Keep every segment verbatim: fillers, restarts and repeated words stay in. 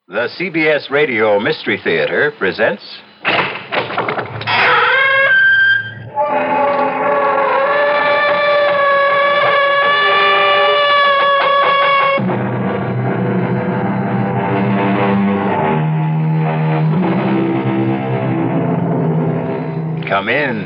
The C B S Radio Mystery Theater presents... Come in.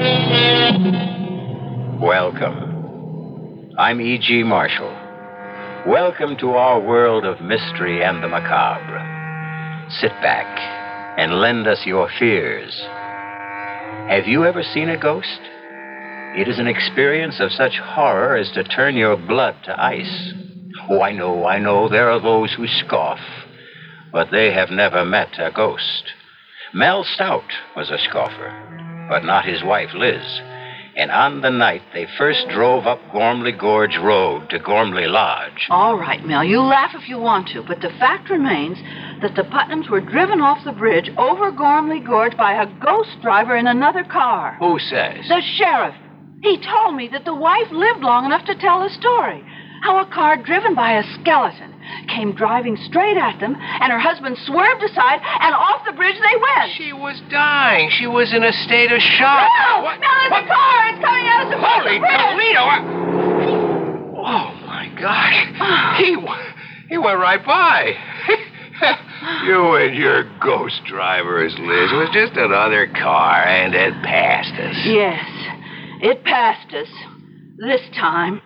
Welcome. I'm E G. Marshall. Welcome to our world of mystery and the macabre. Sit back and lend us your fears. Have you ever seen a ghost? It is an experience of such horror as to turn your blood to ice. Oh, I know, I know, there are those who scoff, but they have never met a ghost. Mel Stout was a scoffer, but not his wife, Liz. And on the night they first drove up Gormley Gorge Road to Gormley Lodge. All right, Mel, you laugh if you want to, but the fact remains that the Putnams were driven off the bridge over Gormley Gorge by a ghost driver in another car. Who says? The sheriff. He told me that the wife lived long enough to tell the story. How a car driven by a skeleton came driving straight at them, and her husband swerved aside, and off the bridge they went. She was dying. She was in a state of shock. No! What? No, there's a car! It's coming out of the Holy bridge! Toledo! I... Oh, my gosh. He, he went right by. You and your ghost drivers, Liz. It was just another car, and it passed us. Yes, it passed us. This time.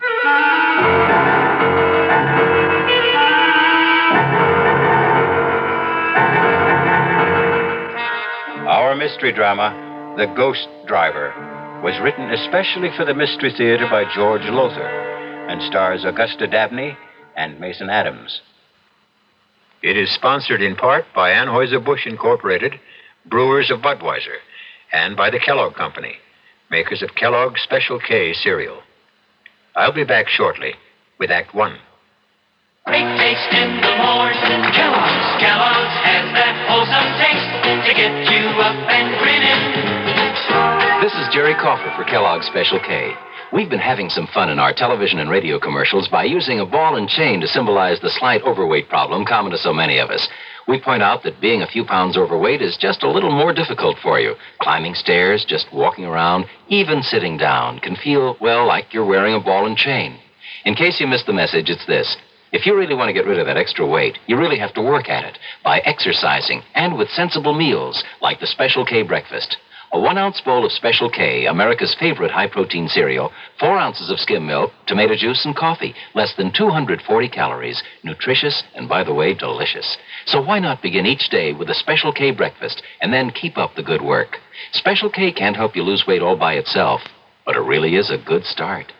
Our mystery drama, The Ghost Driver, was written especially for the Mystery Theater by George Lothar and stars Augusta Dabney and Mason Adams. It is sponsored in part by Anheuser-Busch Incorporated, brewers of Budweiser, and by the Kellogg Company, makers of Kellogg's Special K cereal. I'll be back shortly with Act One. Great taste in the morning. Kellogg's, Kellogg's has that wholesome taste to get you up and grinning. This is Jerry Coffer for Kellogg's Special K. We've been having some fun in our television and radio commercials by using a ball and chain to symbolize the slight overweight problem common to so many of us. We point out that being a few pounds overweight is just a little more difficult for you. Climbing stairs, just walking around, even sitting down can feel, well, like you're wearing a ball and chain. In case you missed the message, it's this. If you really want to get rid of that extra weight, you really have to work at it by exercising and with sensible meals like the Special K breakfast. A one-ounce bowl of Special K, America's favorite high-protein cereal, four ounces of skim milk, tomato juice, and coffee. Less than two hundred forty calories. Nutritious and, by the way, delicious. So why not begin each day with a Special K breakfast and then keep up the good work? Special K can't help you lose weight all by itself, but it really is a good start.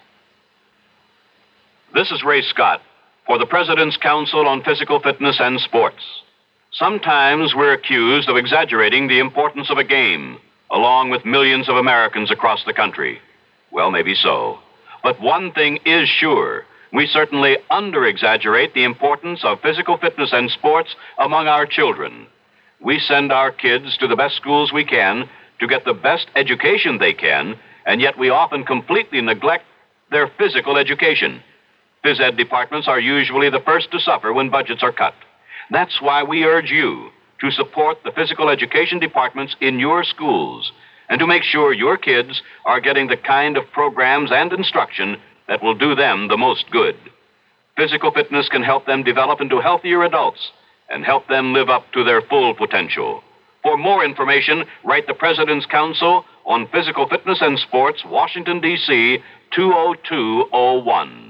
This is Ray Scott for the President's Council on Physical Fitness and Sports. Sometimes we're accused of exaggerating the importance of a game, along with millions of Americans across the country. Well, maybe so. But one thing is sure. We certainly under-exaggerate the importance of physical fitness and sports among our children. We send our kids to the best schools we can to get the best education they can, and yet we often completely neglect their physical education. Phys ed departments are usually the first to suffer when budgets are cut. That's why we urge you to support the physical education departments in your schools and to make sure your kids are getting the kind of programs and instruction that will do them the most good. Physical fitness can help them develop into healthier adults and help them live up to their full potential. For more information, write the President's Council on Physical Fitness and Sports, Washington, D C two oh two oh one.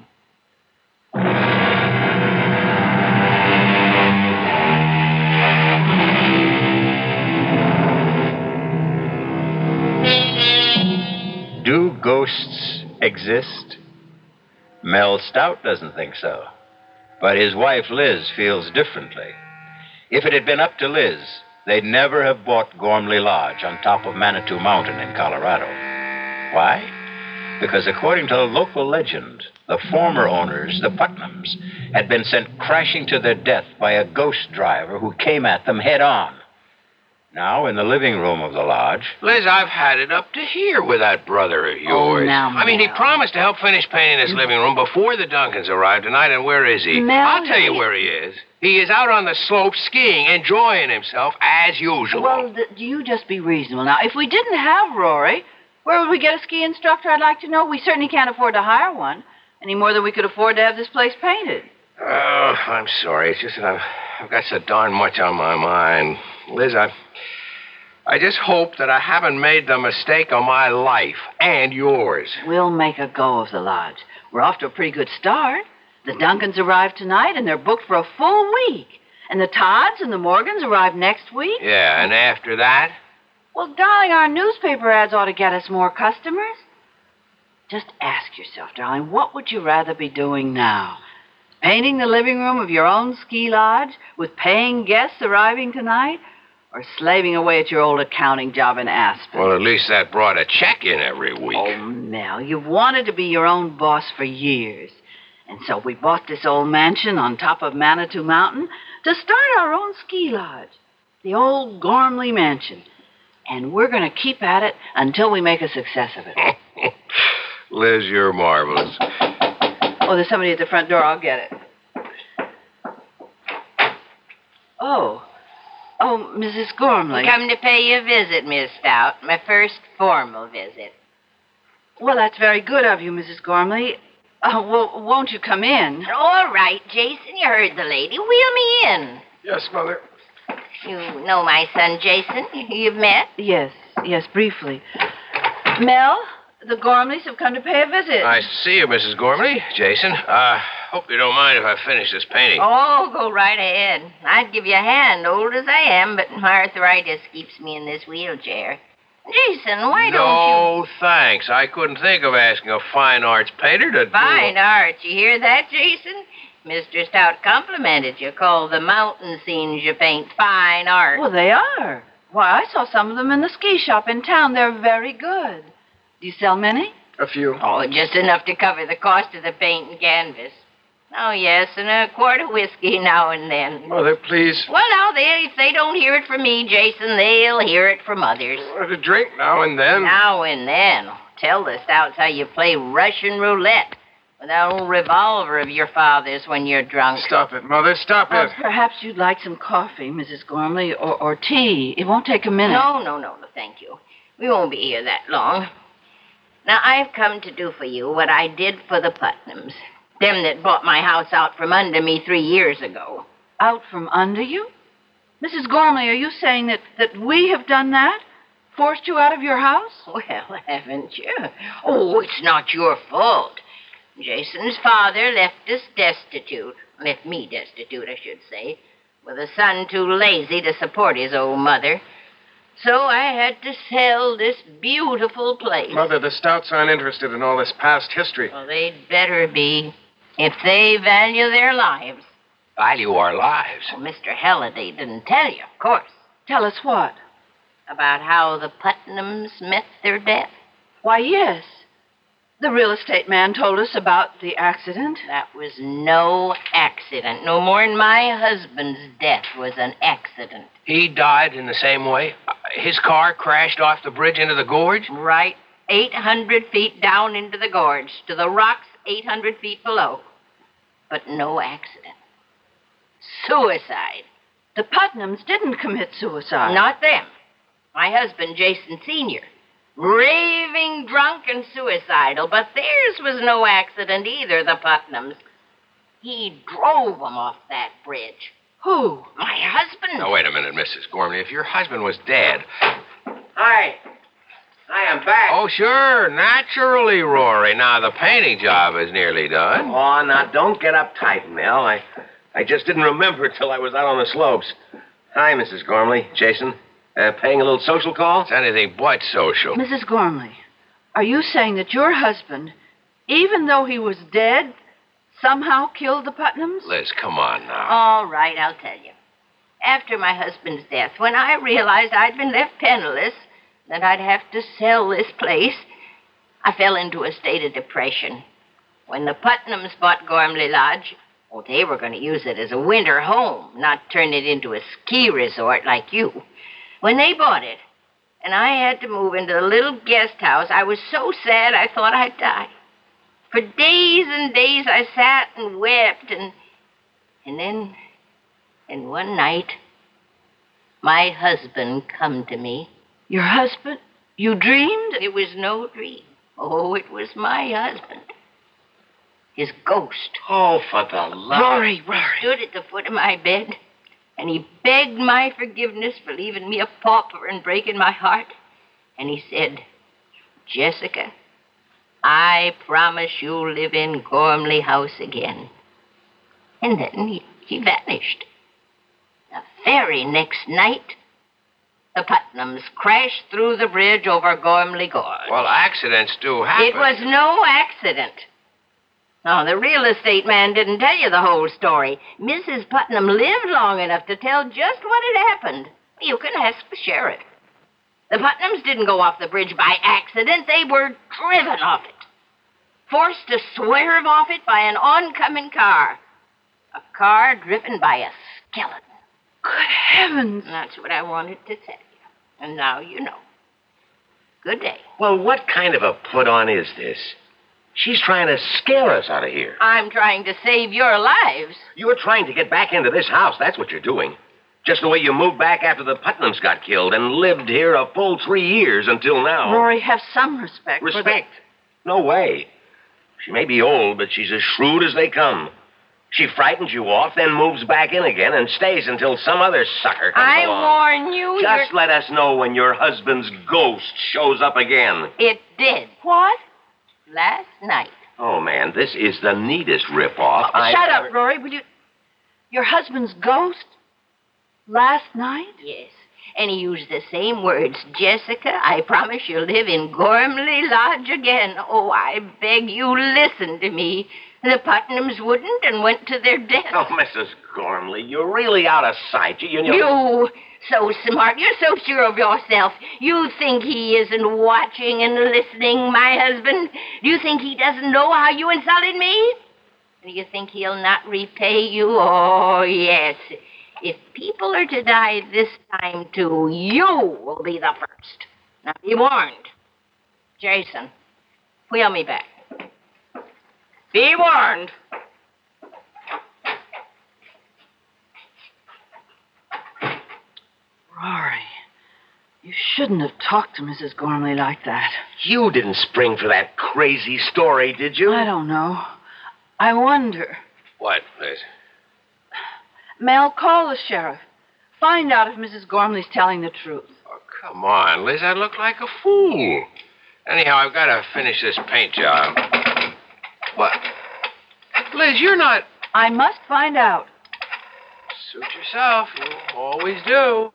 Do ghosts exist? Mel Stout doesn't think so. But his wife, Liz, feels differently. If it had been up to Liz, they'd never have bought Gormley Lodge on top of Manitou Mountain in Colorado. Why? Because according to the local legend, the former owners, the Putnams, had been sent crashing to their death by a ghost driver who came at them head on. Now, in the living room of the lodge... Liz, I've had it up to here with that brother of yours. Oh, now, I mean, he Mel. promised to help finish painting this living room before the Duncans arrived tonight, and where is he? Mel, I'll tell you he- where he is. He is out on the slope skiing, enjoying himself as usual. Well, th- do you just be reasonable. Now, if we didn't have Rory, where would we get a ski instructor, I'd like to know? We certainly can't afford to hire one, any more than we could afford to have this place painted. Oh, I'm sorry. It's just that I've, I've got so darn much on my mind. Liz, I, I just hope that I haven't made the mistake of my life and yours. We'll make a go of the lodge. We're off to a pretty good start. The Duncans arrive tonight, and they're booked for a full week. And the Todds and the Morgans arrive next week. Yeah, and after that? Well, darling, our newspaper ads ought to get us more customers. Just ask yourself, darling, what would you rather be doing now? Painting the living room of your own ski lodge with paying guests arriving tonight? Or slaving away at your old accounting job in Aspen? Well, at least that brought a check in every week. Oh, Mel, you've wanted to be your own boss for years. And so we bought this old mansion on top of Manitou Mountain to start our own ski lodge. The old Gormley Mansion. And we're going to keep at it until we make a success of it. Liz, you're marvelous. Oh, there's somebody at the front door. I'll get it. Oh. Oh, Missus Gormley. Come to pay you a visit, Miss Stout. My first formal visit. Well, that's very good of you, Missus Gormley. Oh, well, won't you come in? All right, Jason, you heard the lady. Wheel me in. Yes, Mother. You know my son, Jason. You've met? Yes, yes, briefly. Mel, the Gormleys have come to pay a visit. Nice to see you, Missus Gormley. Jason, uh, hope you don't mind if I finish this painting. Oh, go right ahead. I'd give you a hand, old as I am, but my arthritis keeps me in this wheelchair. Jason, why don't you... No, thanks. I couldn't think of asking a fine arts painter to do... Fine art. You hear that, Jason? Mister Stout complimented you. Call the mountain scenes you paint fine art. Well, they are. Why, I saw some of them in the ski shop in town. They're very good. Do you sell many? A few. Oh, just enough to cover the cost of the paint and canvas. Oh, yes, and a quart of whiskey now and then. Mother, please. Well, now, they, if they don't hear it from me, Jason, they'll hear it from others. To drink now and then. Now and then. Tell the Stouts how you play Russian roulette with that old revolver of your father's when you're drunk. Stop it, Mother. Stop Uh, it. perhaps you'd like some coffee, Missus Gormley, or, or tea. It won't take a minute. No, no, no, no, thank you. We won't be here that long. Now, I've come to do for you what I did for the Putnams. Them that bought my house out from under me three years ago. Out from under you? Missus Gormley, are you saying that, that we have done that? Forced you out of your house? Well, haven't you? Oh, it's not your fault. Jason's father left us destitute. Left me destitute, I should say. With a son too lazy to support his old mother. So I had to sell this beautiful place. Mother, the Stouts aren't interested in all this past history. Well, they'd better be. If they value their lives. Value our lives. Well, Mister Halliday didn't tell you, of course. Tell us what? About how the Putnams met their death. Why, yes. The real estate man told us about the accident. That was no accident. No more than my husband's death was an accident. He died in the same way? Uh, His car crashed off the bridge into the gorge? Right. eight hundred feet down into the gorge, to the rocks eight hundred feet below. But no accident. Suicide. The Putnams didn't commit suicide. Not them. My husband, Jason Senior Raving drunk and suicidal, but theirs was no accident either, the Putnams. He drove them off that bridge. Who? My husband. Now, wait a minute, Missus Gormley. If your husband was dead... Hi. Hi, I'm back. Oh, sure. Naturally, Rory. Now, the painting job is nearly done. Oh, now, don't get uptight, Mel. I, I just didn't remember till I was out on the slopes. Hi, Missus Gormley. Jason. Uh, paying a little social call? It's anything but social. Missus Gormley, are you saying that your husband, even though he was dead, somehow killed the Putnams? Liz, come on now. All right, I'll tell you. After my husband's death, when I realized I'd been left penniless, that I'd have to sell this place, I fell into a state of depression. When the Putnams bought Gormley Lodge, well, they were going to use it as a winter home, not turn it into a ski resort like you. When they bought it, and I had to move into the little guest house, I was so sad I thought I'd die. For days and days I sat and wept, and and then And one night, my husband come to me. Your husband? You dreamed? It was no dream. Oh, it was my husband. His ghost. Oh, for the love. Rory, Rory. He stood at the foot of my bed, and he begged my forgiveness for leaving me a pauper and breaking my heart. And he said, Jessica, I promise you'll live in Gormley House again. And then he, he vanished. The very next night, the Putnams crashed through the bridge over Gormley Gorge. Well, accidents do happen. It was no accident. No, the real estate man didn't tell you the whole story. Missus Putnam lived long enough to tell just what had happened. You can ask the sheriff. The Putnams didn't go off the bridge by accident. They were driven off it. Forced to swerve off it by an oncoming car. A car driven by a skeleton. Good heavens. And that's what I wanted to tell you. And now you know. Good day. Well, what kind of a put-on is this? She's trying to scare us out of here. I'm trying to save your lives. You're trying to get back into this house. That's what you're doing. Just the way you moved back after the Putnams got killed and lived here a full three years until now. Rory, have some respect. for the- Respect? No way. She may be old, but she's as shrewd as they come. She frightens you off, then moves back in again and stays until some other sucker comes I along. warn you. Just you're... let us know when your husband's ghost shows up again. It did. What? Last night. Oh, man, this is the neatest ripoff. Oh, I've shut ever- up, Rory. Will you... Your husband's ghost? Last night? Yes. And he used the same words. Jessica, I promise you'll live in Gormley Lodge again. Oh, I beg you, listen to me. The Putnams wouldn't and went to their death. Oh, Missus Gormley, you're really out of sight. You, you, You, so smart. You're so sure of yourself. You think he isn't watching and listening, my husband? Do you think he doesn't know how you insulted me? Do you think he'll not repay you? Oh, yes. If people are to die this time, too, you will be the first. Now, be warned. Jason, wheel me back. Be warned. Rory, you shouldn't have talked to Missus Gormley like that. You didn't spring for that crazy story, did you? I don't know. I wonder. What, Liz? Mel, call the sheriff. Find out if Missus Gormley's telling the truth. Oh, come on, Liz. I look like a fool. Anyhow, I've got to finish this paint job. What? Liz, you're not... I must find out. Suit yourself. You always do.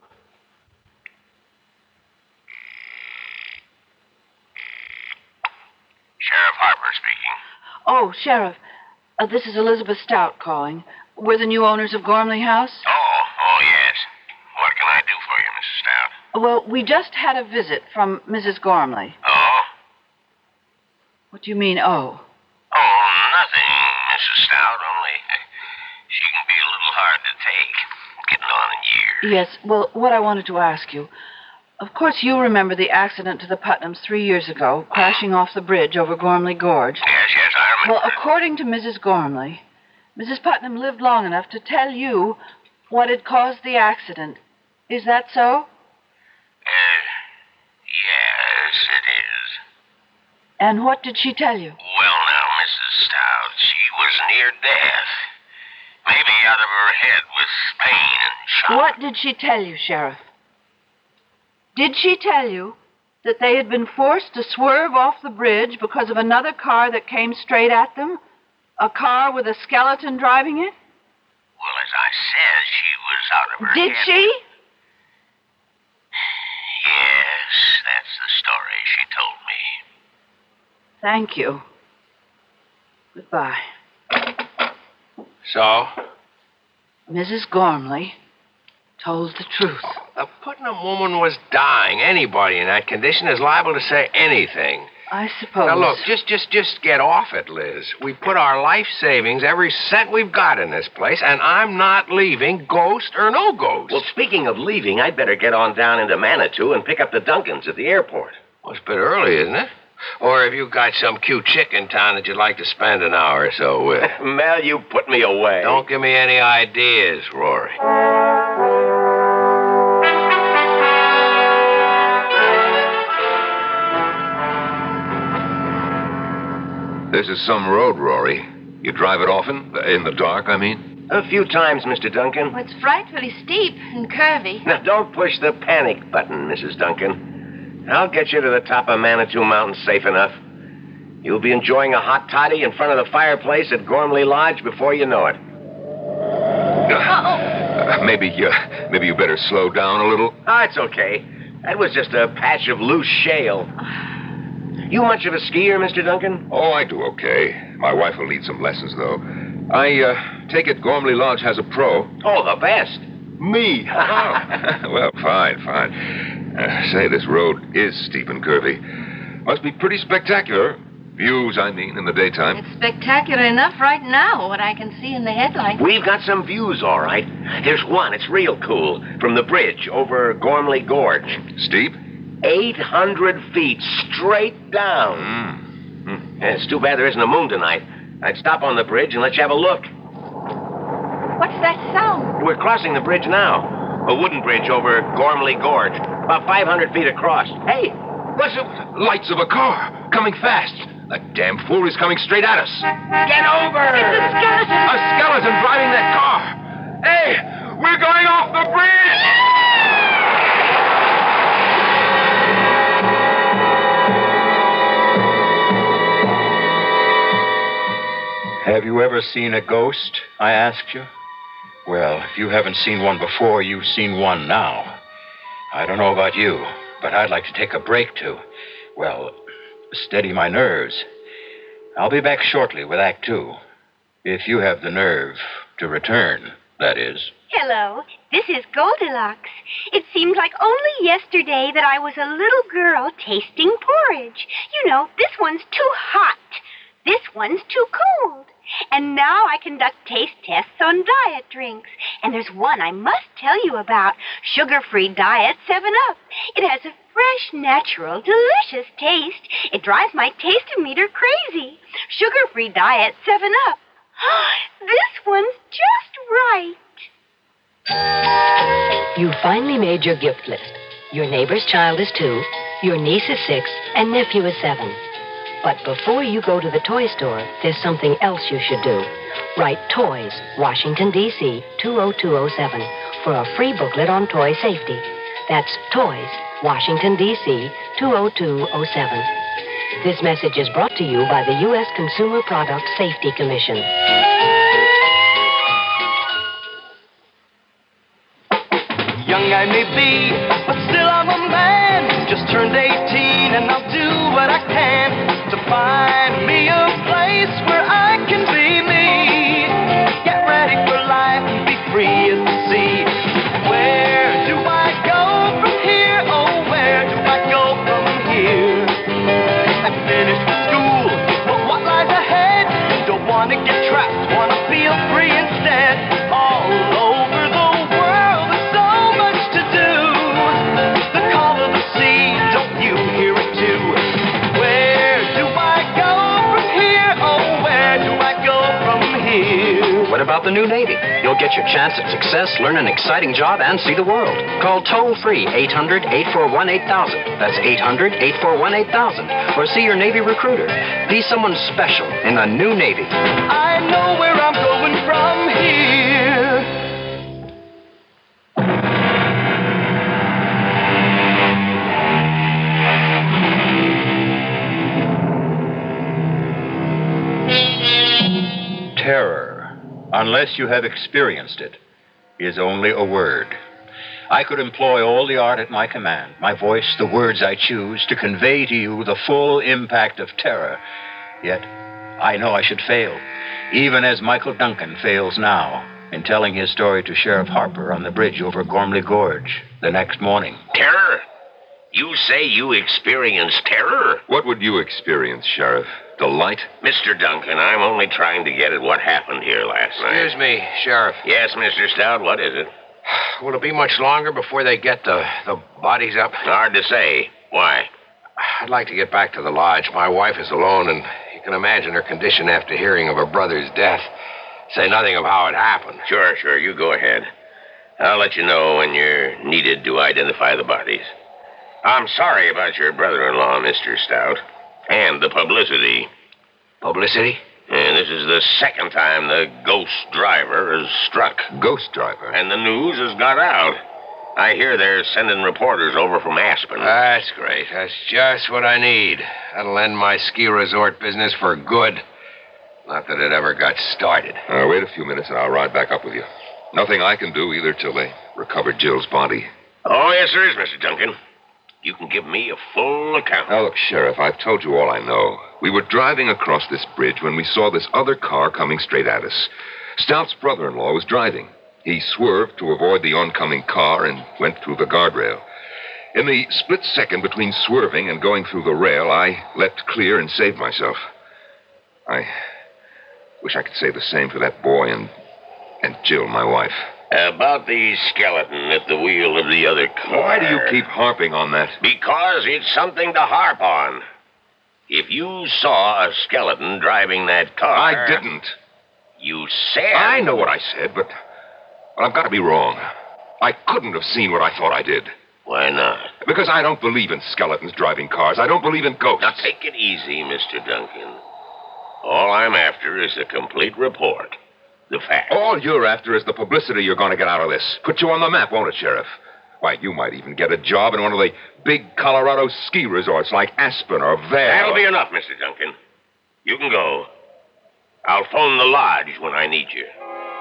Sheriff Harper speaking. Oh, Sheriff, uh, this is Elizabeth Stout calling. We're the new owners of Gormley House. Oh, oh, yes. What can I do for you, Missus Stout? Well, we just had a visit from Missus Gormley. Oh? What do you mean, oh? Oh, nothing, Missus Stout. Only uh, she can be a little hard to take. Getting on in years. Yes, well, what I wanted to ask you. Of course, you remember the accident to the Putnams three years ago, crashing off the bridge over Gormley Gorge. Yes, yes, I remember. Well, according to Missus Gormley, Missus Putnam lived long enough to tell you what had caused the accident. Is that so? Uh, yes, it is. And what did she tell you? Well, now, Missus Stout, she was near death. Maybe out of her head with pain and shock. What did she tell you, Sheriff? Did she tell you that they had been forced to swerve off the bridge because of another car that came straight at them? A car with a skeleton driving it? Well, as I said, she was out of her Did head. she? Yes, that's the story she told me. Thank you. Goodbye. So? Missus Gormley told the truth. The Putnam woman was dying. Anybody in that condition is liable to say anything. I suppose. Now, look, just, just, just get off it, Liz. We put our life savings, every cent we've got in this place, and I'm not leaving, ghost or no ghost. Well, speaking of leaving, I'd better get on down into Manitou and pick up the Duncans at the airport. Well, it's a bit early, isn't it? Or have you got some cute chick in town that you'd like to spend an hour or so with? Mel, you put me away. Don't give me any ideas, Rory. This is some road, Rory. You drive it often? In the dark, I mean? A few times, Mister Duncan. Well, it's frightfully steep and curvy. Now, don't push the panic button, Missus Duncan. I'll get you to the top of Manitou Mountain safe enough. You'll be enjoying a hot toddy in front of the fireplace at Gormley Lodge before you know it. Uh, maybe, uh, maybe you better slow down a little. Ah, it's okay. That was just a patch of loose shale. You much of a skier, Mister Duncan? Oh, I do okay. My wife will need some lessons, though. I uh, take it Gormley Lodge has a pro. Oh, the best. Me. Oh. Well, fine, fine. Uh, say, this road is steep and curvy. Must be pretty spectacular. Views, I mean, in the daytime. It's spectacular enough right now, what I can see in the headlights. We've got some views, all right. There's one. It's real cool. From the bridge over Gormley Gorge. Steep? eight hundred feet straight down. Mm. Mm. Yeah, it's too bad there isn't a moon tonight. I'd stop on the bridge and let you have a look. What's that sound? We're crossing the bridge now. A wooden bridge over Gormley Gorge. About five hundred feet across. Hey, what's it? Lights of a car. Coming fast. That damn fool is coming straight at us. Get over! It's a skeleton! A skeleton driving that car. Hey, we're going off the bridge! Have you ever seen a ghost? I asked you. Well, if you haven't seen one before, you've seen one now. I don't know about you, but I'd like to take a break to, well, steady my nerves. I'll be back shortly with Act Two. If you have the nerve to return, that is. Hello, this is Goldilocks. It seems like only yesterday that I was a little girl tasting porridge. You know, this one's too hot. This one's too cold. And now I conduct taste tests on diet drinks. And there's one I must tell you about. Sugar-free Diet seven up. It has a fresh, natural, delicious taste. It drives my taste-o-meter crazy. Sugar-free Diet seven up. This one's just right. You finally made your gift list. Your neighbor's child is two, your niece is six, and nephew is seven. But before you go to the toy store, there's something else you should do. Write Toys, Washington, D C two oh two oh seven for a free booklet on toy safety. That's Toys, Washington, D C two oh two oh seven. This message is brought to you by the U S Consumer Product Safety Commission. Young I may be, but still I'm a man. Just turned eighteen and I'll do what I can to find me a place where I can be me. Get ready for life and be free as the sea. Where do I go from here? Oh, where do I go from here? I finished with school, but what lies ahead? Don't want to get trapped, want to feel free instead. All over the world, there's so much to do. The call of the sea, don't you hear it too? Where do I go from here? Oh, where do I go from here? What about the new Navy? You'll get your chance at success, learn an exciting job, and see the world. Call toll-free eight hundred, eight four one, eight thousand. That's eight hundred, eight four one, eight thousand. Or see your Navy recruiter. Be someone special in the new Navy. I know where I'm going from here. Terror, unless you have experienced it, is only a word. I could employ all the art at my command, my voice, the words I choose, to convey to you the full impact of terror. Yet, I know I should fail, even as Michael Duncan fails now in telling his story to Sheriff Harper on the bridge over Gormley Gorge the next morning. Terror? You say you experienced terror? What would you experience, Sheriff? Delight? Mister Duncan, I'm only trying to get at what happened here last night. Excuse me, Sheriff. Yes, Mister Stout, what is it? Will it be much longer before they get the, the bodies up? Hard to say. Why? I'd like to get back to the lodge. My wife is alone, and you can imagine her condition after hearing of her brother's death. Say nothing of how it happened. Sure, sure. You go ahead. I'll let you know when you're needed to identify the bodies. I'm sorry about your brother-in-law, Mister Stout, and the publicity. Publicity? And this is the second time the ghost driver has struck. Ghost driver? And the news has got out. I hear they're sending reporters over from Aspen. That's great. That's just what I need. That'll end my ski resort business for good. Not that it ever got started. Uh, wait a few minutes and I'll ride back up with you. Nothing I can do either till they recover Jill's body. Oh, yes, there is, Mister Duncan. You can give me a full account. Now, look, Sheriff, I've told you all I know. We were driving across this bridge when we saw this other car coming straight at us. Stout's brother-in-law was driving. He swerved to avoid the oncoming car and went through the guardrail. In the split second between swerving and going through the rail, I leapt clear and saved myself. I wish I could say the same for that boy and, and Jill, my wife. About the skeleton at the wheel of the other car. Why do you keep harping on that? Because it's something to harp on. If you saw a skeleton driving that car... I didn't. You said... I know what I said, but... Well, I've got to be wrong. I couldn't have seen what I thought I did. Why not? Because I don't believe in skeletons driving cars. I don't believe in ghosts. Now, take it easy, Mister Duncan. All I'm after is a complete report. The facts. All you're after is the publicity you're going to get out of this. Put you on the map, won't it, Sheriff? Why, you might even get a job in one of the big Colorado ski resorts like Aspen or Vail. That'll be enough, Mister Duncan. You can go. I'll phone the lodge when I need you.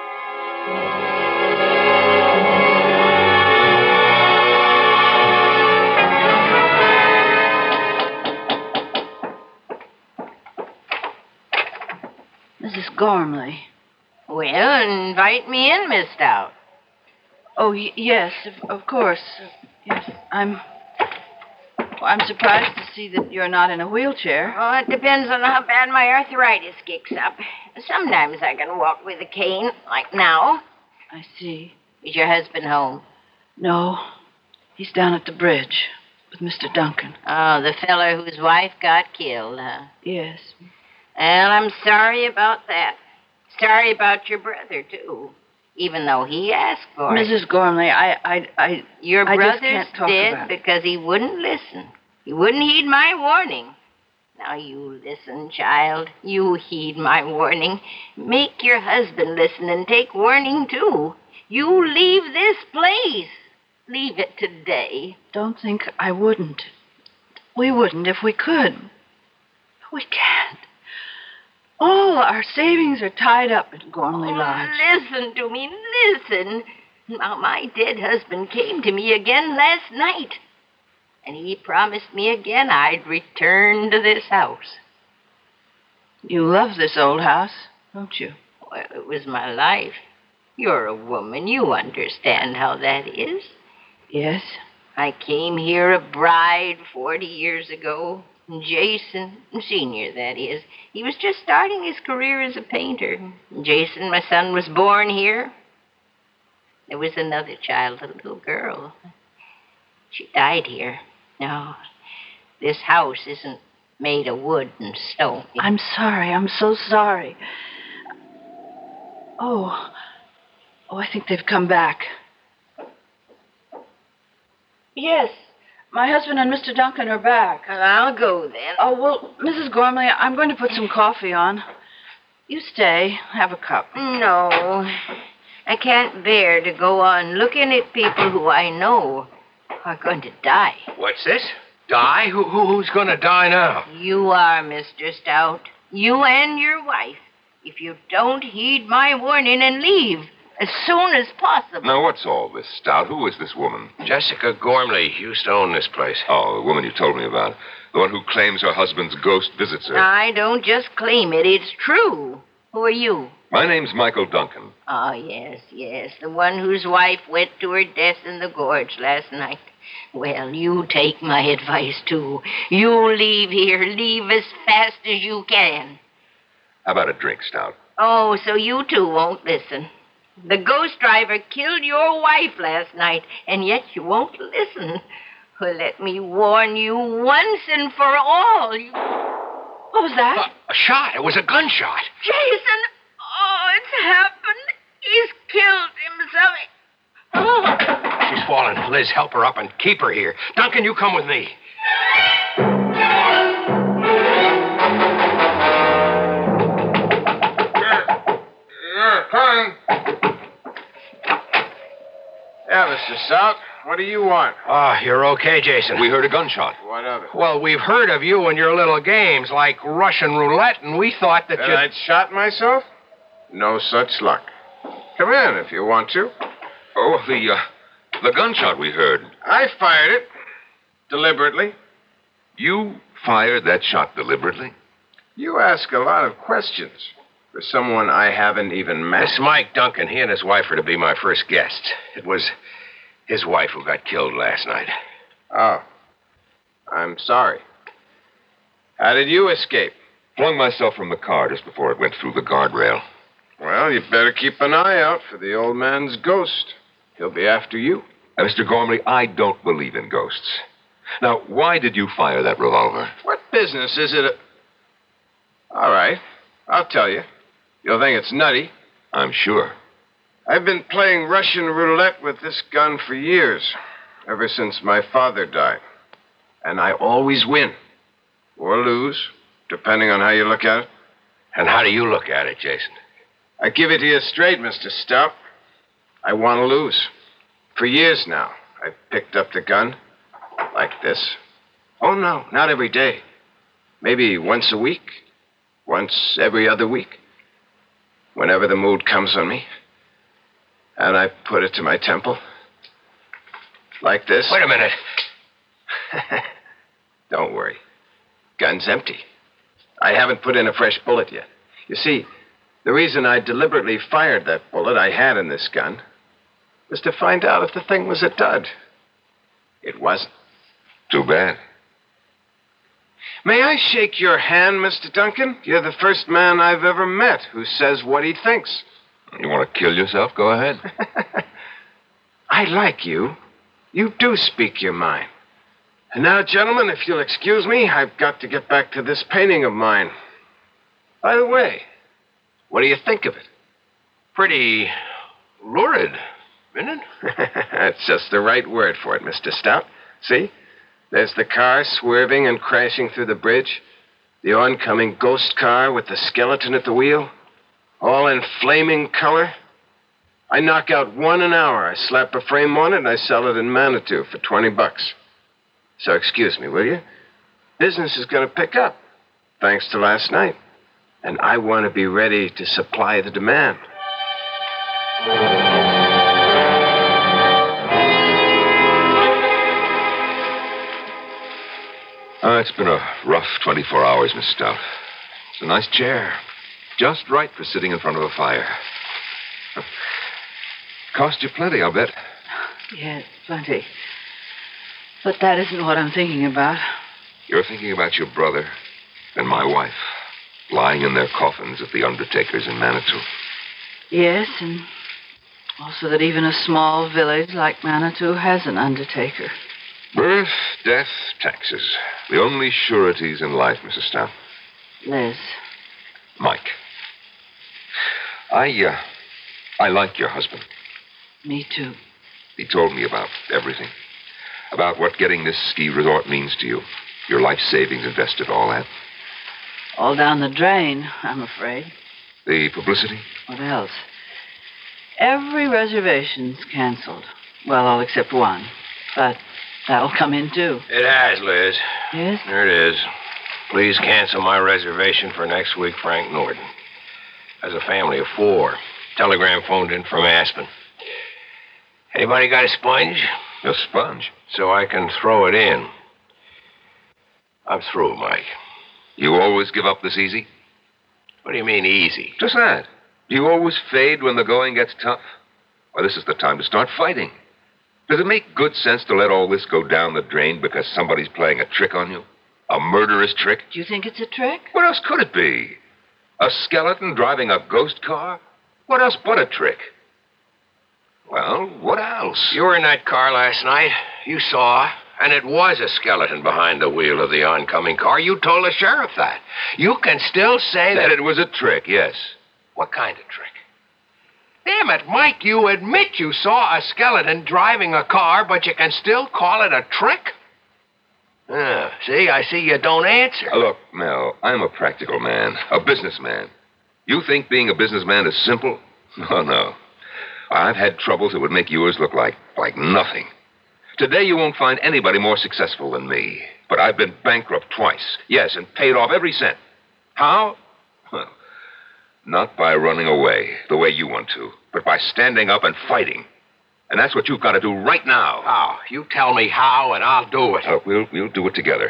Missus Gormley. Well, invite me in, Miss Stout. Oh, y- yes, of, of course. Yes, I'm... Well, I'm surprised to see that you're not in a wheelchair. Oh, it depends on how bad my arthritis kicks up. Sometimes I can walk with a cane, like now. I see. Is your husband home? No, he's down at the bridge with Mister Duncan. Oh, the fella whose wife got killed, huh? Yes. Well, I'm sorry about that. Sorry about your brother, too. Even though he asked for it. Missus Gormley, I, I, I... Your I brother's just can't talk dead about it. because he wouldn't listen. He wouldn't heed my warning. Now you listen, child. You heed my warning. Make your husband listen and take warning, too. You leave this place. Leave it today. Don't think I wouldn't. We wouldn't if we could. But we can't. All our savings are tied up at Gormley Oh, Lodge. listen to me, listen. Now, my dead husband came to me again last night. And he promised me again I'd return to this house. You love this old house, don't you? Well, it was my life. You're a woman. You understand how that is. Yes. I came here a bride forty years ago. Jason, Senior, that is. He was just starting his career as a painter. Jason, my son, was born here. There was another child, a little girl. She died here. No, this house isn't made of wood and stone. I'm sorry. I'm so sorry. Oh. Oh, I think they've come back. Yes. My husband and Mister Duncan are back. Well, I'll go then. Oh, well, Missus Gormley, I'm going to put some coffee on. You stay. Have a cup. No. I can't bear to go on looking at people who I know are going to die. What's this? Die? Who, who, who's going to die now? You are, Mister Stout. You and your wife. If you don't heed my warning and leave as soon as possible. Now, what's all this, Stout? Who is this woman? Jessica Gormley used to own this place. Oh, the woman you told me about. The one who claims her husband's ghost visits her. I don't just claim it. It's true. Who are you? My name's Michael Duncan. Oh, yes, yes. The one whose wife went to her death in the gorge last night. Well, you take my advice, too. You leave here. Leave as fast as you can. How about a drink, Stout? Oh, so you, too, won't listen. The ghost driver killed your wife last night, and yet you won't listen. Well, let me warn you once and for all. You... What was that? Uh, a shot. It was a gunshot. Jason! Oh, it's happened. He's killed himself. Oh. She's fallen. Liz, help her up and keep her here. Duncan, you come with me. Yeah, fine. Yeah, Mister Stout, what do you want? Ah, oh, you're okay, Jason. We heard a gunshot. What of it? Well, we've heard of you and your little games like Russian roulette, and we thought that, that you'd... I'd shot myself? No such luck. Come in if you want to. Oh, the, uh, the gunshot we heard. I fired it. Deliberately. You fired that shot deliberately? You ask a lot of questions for someone I haven't even met. It's Mike Duncan. He and his wife are to be my first guests. It was his wife who got killed last night. Oh. I'm sorry. How did you escape? Flung myself from the car just before it went through the guardrail. Well, you better keep an eye out for the old man's ghost. He'll be after you. Uh, Mister Gormley, I don't believe in ghosts. Now, why did you fire that revolver? What business is it? A... All right. I'll tell you. You'll think it's nutty. I'm sure. I've been playing Russian roulette with this gun for years, ever since my father died. And I always win. Or lose, depending on how you look at it. And how do you look at it, Jason? I give it to you straight, Mister Stout. I want to lose. For years now, I've picked up the gun like this. Oh, no, not every day. Maybe once a week. Once every other week. Whenever the mood comes on me. And I put it to my temple. Like this. Wait a minute. Don't worry. Gun's empty. I haven't put in a fresh bullet yet. You see, the reason I deliberately fired that bullet I had in this gun was to find out if the thing was a dud. It wasn't. Too bad. May I shake your hand, Mister Duncan? You're the first man I've ever met who says what he thinks. You want to kill yourself? Go ahead. I like you. You do speak your mind. And now, gentlemen, if you'll excuse me, I've got to get back to this painting of mine. By the way, what do you think of it? Pretty lurid, isn't it? That's just the right word for it, Mister Stout. See? There's the car swerving and crashing through the bridge. The oncoming ghost car with the skeleton at the wheel. All in flaming color. I knock out one an hour. I slap a frame on it and I sell it in Manitou for twenty bucks. So excuse me, will you? Business is going to pick up, thanks to last night. And I want to be ready to supply the demand. Uh, it's been a rough twenty-four hours, Miss Stout. It's a nice chair. Just right for sitting in front of a fire. Cost you plenty, I'll bet. Yes, plenty. But that isn't what I'm thinking about. You're thinking about your brother and my wife lying in their coffins at the undertaker's in Manitou. Yes, and also that even a small village like Manitou has an undertaker. Birth, death, taxes. The only sureties in life, Missus Stout. Liz. Mike. I, uh, I like your husband. Me too. He told me about everything. About what getting this ski resort means to you. Your life savings invested, all that. All down the drain, I'm afraid. The publicity? What else? Every reservation's canceled. Well, all except one. But that'll come in, too. It has, Liz. Yes? There it is. Please cancel my reservation for next week, Frank Norton. As a family of four. Telegram phoned in from Aspen. Anybody got a sponge? A sponge? So I can throw it in. I'm through, Mike. You always give up this easy? What do you mean, easy? Just that. Do you always fade when the going gets tough? Well, this is the time to start fighting. Does it make good sense to let all this go down the drain because somebody's playing a trick on you? A murderous trick? Do you think it's a trick? What else could it be? A skeleton driving a ghost car? What else but a trick? Well, what else? You were in that car last night. You saw. And it was a skeleton behind the wheel of the oncoming car. You told the sheriff that. You can still say that... That it was a trick, yes. What kind of trick? Damn it, Mike, you admit you saw a skeleton driving a car, but you can still call it a trick? Ah, see, I see you don't answer. Uh, Look, Mel, I'm a practical man, a businessman. You think being a businessman is simple? Oh, no. I've had troubles that would make yours look like, like nothing. Today you won't find anybody more successful than me. But I've been bankrupt twice. Yes, and paid off every cent. How? Well, not by running away the way you want to, but by standing up and fighting. And that's what you've got to do right now. How? You tell me how, and I'll do it. Look, we'll, we'll do it together.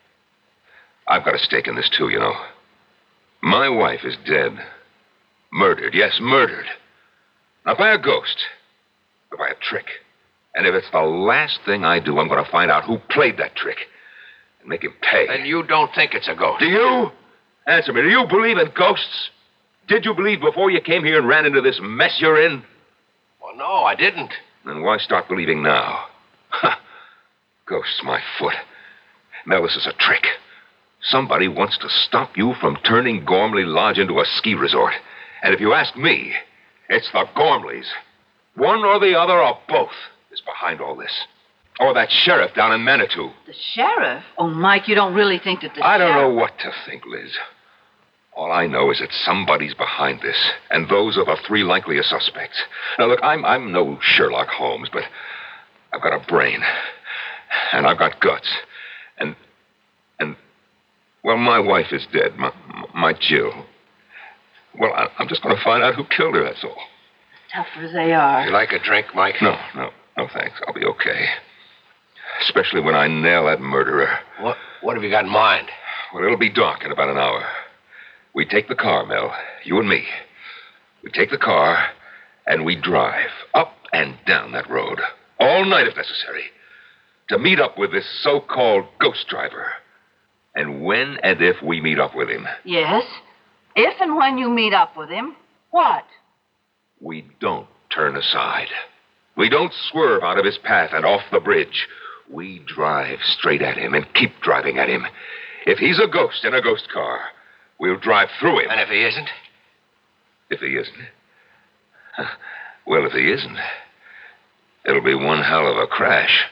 I've got a stake in this, too, you know. My wife is dead. Murdered, yes, murdered. Not by a ghost, but by a trick. And if it's the last thing I do, I'm going to find out who played that trick and make him pay. And you don't think it's a ghost? Do you? Answer me. Do you believe in ghosts? Did you believe before you came here and ran into this mess you're in? Well, no, I didn't. Then why start believing now? Ha! Ghosts, my foot. Mel, this is a trick. Somebody wants to stop you from turning Gormley Lodge into a ski resort. And if you ask me, it's the Gormleys. One or the other or both is behind all this. Or that sheriff down in Manitou. The sheriff? Oh, Mike, you don't really think that the I don't sheriff... know what to think, Liz. All I know is that somebody's behind this, and those are the three likeliest suspects. Now, look, I'm I'm no Sherlock Holmes, but I've got a brain, and I've got guts, and and well, my wife is dead, my my Jill. Well, I, I'm just going to find out who killed her. That's all. Tough as they are. You like a drink, Mike? No, no, no, thanks. I'll be okay. Especially when I nail that murderer. What What have you got in mind? Well, it'll be dark in about an hour. We take the car, Mel, you and me. We take the car, and we drive up and down that road, all night if necessary, to meet up with this so-called ghost driver. And when and if we meet up with him... Yes? If and when you meet up with him, what? We don't turn aside. We don't swerve out of his path and off the bridge. We drive straight at him and keep driving at him. If he's a ghost in a ghost car... we'll drive through him. And if he isn't? If he isn't? Well, if he isn't, it'll be one hell of a crash.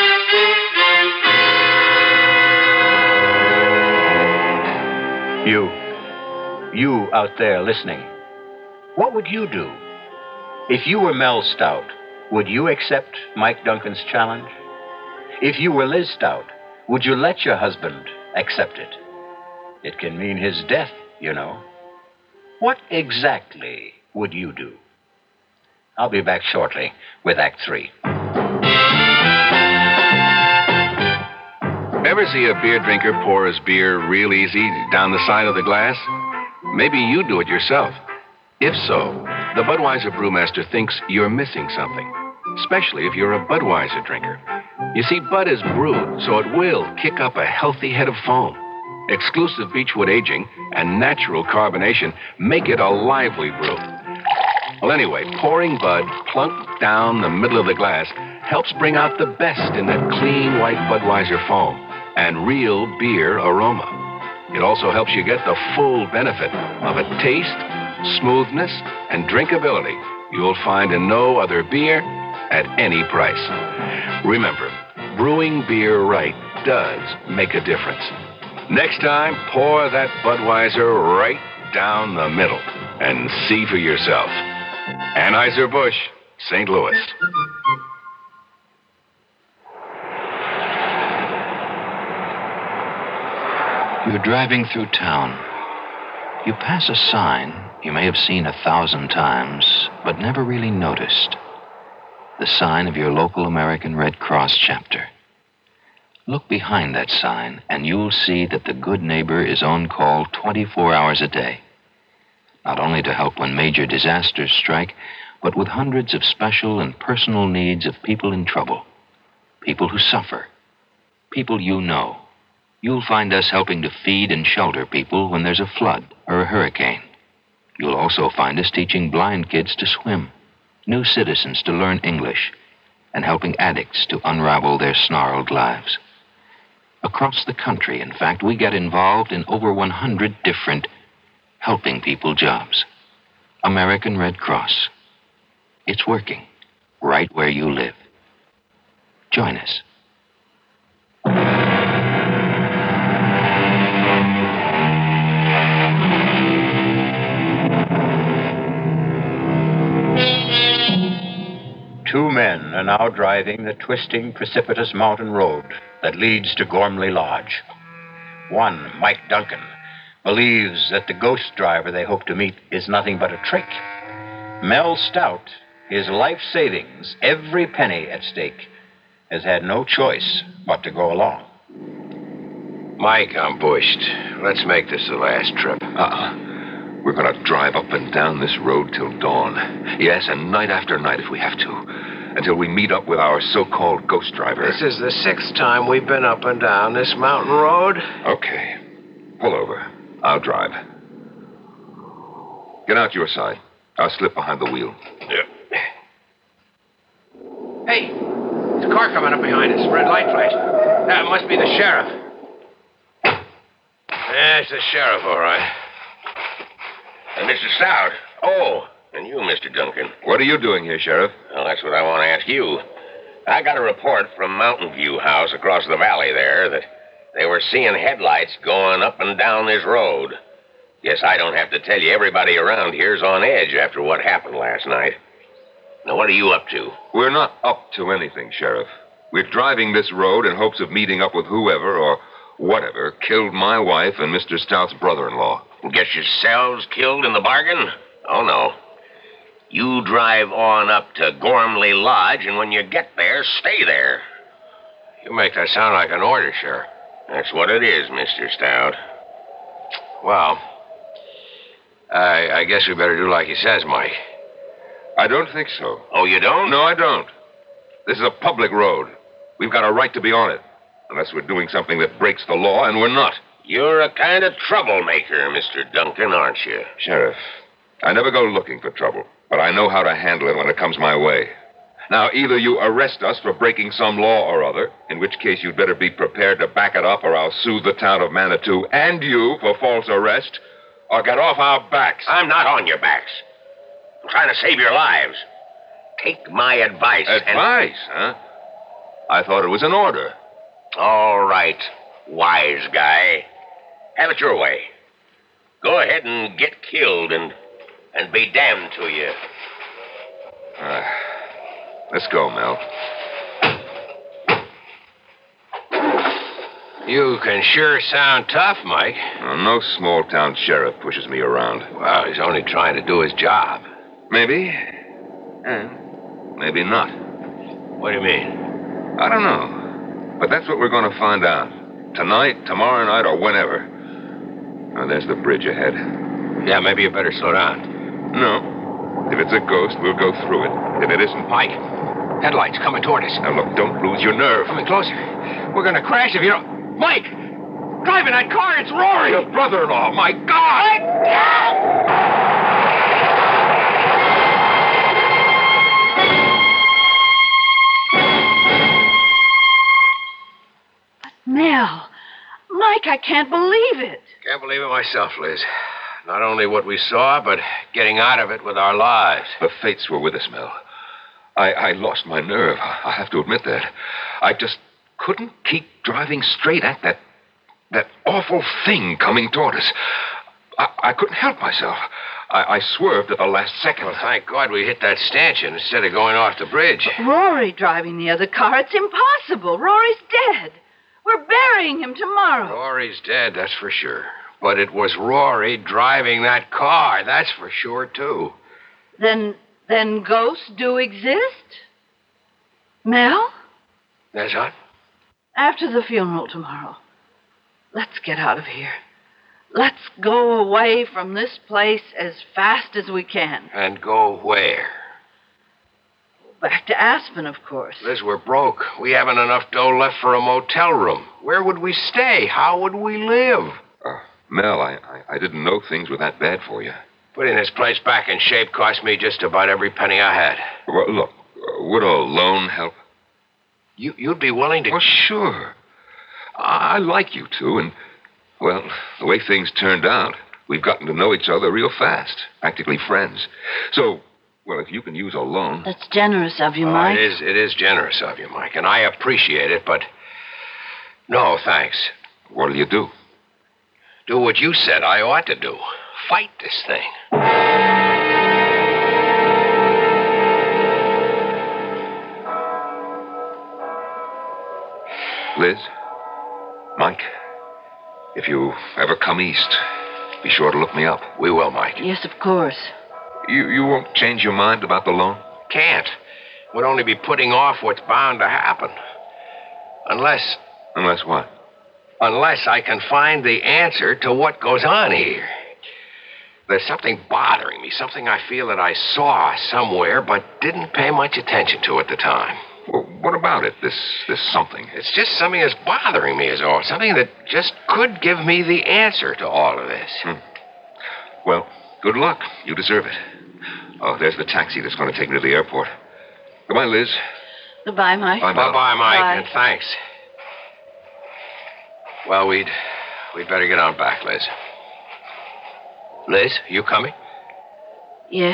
You, you out there listening, what would you do? If you were Mel Stout, would you accept Mike Duncan's challenge? If you were Liz Stout, would you let your husband accept it? It can mean his death, you know. What exactly would you do? I'll be back shortly with Act Three. Ever see a beer drinker pour his beer real easy down the side of the glass? Maybe you do it yourself. If so, the Budweiser Brewmaster thinks you're missing something, especially if you're a Budweiser drinker. You see, Bud is brewed, so it will kick up a healthy head of foam. Exclusive beechwood aging and natural carbonation make it a lively brew. Well, anyway, pouring Bud plunk down the middle of the glass helps bring out the best in that clean white Budweiser foam and real beer aroma. It also helps you get the full benefit of a taste, smoothness, and drinkability you'll find in no other beer at any price. Remember, brewing beer right does make a difference. Next time, pour that Budweiser right down the middle and see for yourself. Anheuser-Busch, Saint Louis. You're driving through town. You pass a sign you may have seen a thousand times, but never really noticed. The sign of your local American Red Cross chapter. Look behind that sign, and you'll see that the Good Neighbor is on call twenty-four hours a day. Not only to help when major disasters strike, but with hundreds of special and personal needs of people in trouble. People who suffer. People you know. You'll find us helping to feed and shelter people when there's a flood or a hurricane. You'll also find us teaching blind kids to swim, new citizens to learn English, and helping addicts to unravel their snarled lives. Across the country, in fact, we get involved in over one hundred different helping people jobs. American Red Cross. It's working right where you live. Join us. Two men are now driving the twisting, precipitous mountain road that leads to Gormley Lodge. One, Mike Duncan, believes that the ghost driver they hope to meet is nothing but a trick. Mel Stout, his life savings, every penny at stake, has had no choice but to go along. Mike, I'm bushed. Let's make this the last trip. Uh-uh. We're going to drive up and down this road till dawn. Yes, and night after night if we have to. Until we meet up with our so-called ghost driver. This is the sixth time we've been up and down this mountain road. Okay. Pull over. I'll drive. Get out your side. I'll slip behind the wheel. Yeah. Hey, there's a car coming up behind us. Red light flash. That must be the sheriff. Yeah, it's the sheriff, all right. Uh, Mister Stout. Oh, and you, Mister Duncan. What are you doing here, Sheriff? Well, that's what I want to ask you. I got a report from Mountain View House across the valley there that they were seeing headlights going up and down this road. Guess I don't have to tell you, everybody around here's on edge after what happened last night. Now, what are you up to? We're not up to anything, Sheriff. We're driving this road in hopes of meeting up with whoever or whatever killed my wife and Mister Stout's brother-in-law. Get yourselves killed in the bargain? Oh, no. You drive on up to Gormley Lodge, and when you get there, stay there. You make that sound like an order, Sheriff. That's what it is, Mister Stout. Well, I, I guess we better do like he says, Mike. I don't think so. Oh, you don't? No, I don't. This is a public road. We've got a right to be on it. Unless we're doing something that breaks the law, and we're not. You're a kind of troublemaker, Mister Duncan, aren't you? Sheriff, I never go looking for trouble, but I know how to handle it when it comes my way. Now, either you arrest us for breaking some law or other, in which case you'd better be prepared to back it up, or I'll sue the town of Manitou and you for false arrest, or get off our backs. I'm not on your backs. I'm trying to save your lives. Take my advice. Advice, and... huh? I thought it was an order. All right, wise guy. Have it your way. Go ahead and get killed and and be damned to you. Uh, let's go, Mel. You can sure sound tough, Mike. Well, no small-town sheriff pushes me around. Well, he's only trying to do his job. Maybe. And maybe not. What do you mean? I don't know. But that's what we're going to find out. Tonight, tomorrow night, or whenever. Oh, there's the bridge ahead. Yeah, maybe you better slow down. No. If it's a ghost, we'll go through it. If it isn't... Mike, headlights coming toward us. Now, look, don't lose your nerve. Coming closer. We're going to crash if you don't... Mike! Driving that car, it's Rory! Your brother-in-law, my God! Mel, Mike, I can't believe it. Can't believe it myself, Liz. Not only what we saw, but getting out of it with our lives. The fates were with us, Mel. I, I lost my nerve. I have to admit that. I just couldn't keep driving straight at that that awful thing coming toward us. I, I couldn't help myself. I, I swerved at the last second. Well, thank God we hit that stanchion instead of going off the bridge. But Rory driving the other car, it's impossible. Rory's dead. We're burying him tomorrow. Rory's dead, that's for sure. But it was Rory driving that car, that's for sure, too. Then, then ghosts do exist? Mel? Yes, hon? After the funeral tomorrow, let's get out of here. Let's go away from this place as fast as we can. And go where? Back to Aspen, of course. Liz, we're broke. We haven't enough dough left for a motel room. Where would we stay? How would we live? Uh, Mel, I, I, I didn't know things were that bad for you. Putting this place back in shape cost me just about every penny I had. Well, look, Would a loan help? You, you'd be willing to... Well, sure. I like you two, and, well, the way things turned out, we've gotten to know each other real fast, practically friends. So, well, if you can use a loan... That's generous of you, Oh, Mike. it is, it is generous of you, Mike, and I appreciate it, but no, thanks. What'll you do? Do what you said I ought to do. Fight this thing. Liz? Mike? If you ever come east, be sure to look me up. We will, Mike. Yes, of course. You, you won't change your mind about the loan? Can't. Would only be putting off what's bound to happen. Unless... Unless what? Unless I can find the answer to what goes on here. There's something bothering me, something I feel that I saw somewhere but didn't pay much attention to at the time. Well, what about it, this this something? It's just something that's bothering me is all. Something that just could give me the answer to all of this. Hmm. Well, good luck. You deserve it. Oh, there's the taxi that's going to take me to the airport. Goodbye, Liz. Goodbye, Mike. Bye, Mel. Bye-bye, Mike, Bye. and thanks. Well, we'd we'd better get on back, Liz. Liz, you coming? Yes.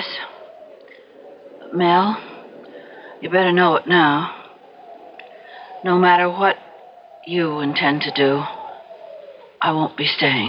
Mel, you better know it now. No matter what you intend to do, I won't be staying.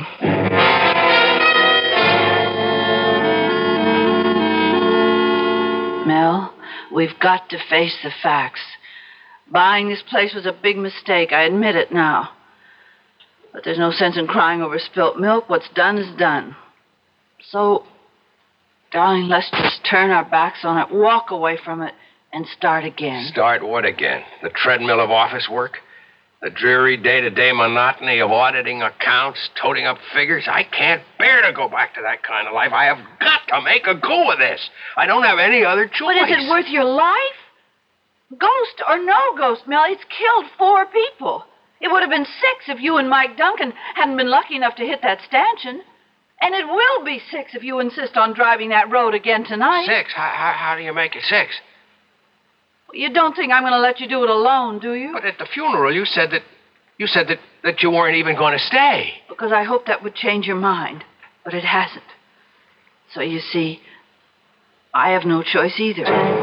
Mel, we've got to face the facts. Buying this place was a big mistake. I admit it now. But there's no sense in crying over spilt milk. What's done is done. So, darling, let's just turn our backs on it, walk away from it, and start again. Start what again? The treadmill of office work? The dreary day-to-day monotony of auditing accounts, toting up figures? I can't bear to go back to that kind of life. I have got to make a go of this. I don't have any other choice. But is it worth your life? Ghost or no ghost, Mel, it's killed four people. It would have been six if you and Mike Duncan hadn't been lucky enough to hit that stanchion. And it will be six if you insist on driving that road again tonight. Six? How, how, how do you make it six? You don't think I'm going to let you do it alone, do you? But at the funeral, you said that you said that, that you weren't even going to stay. Because I hoped that would change your mind. But it hasn't. So you see, I have no choice either.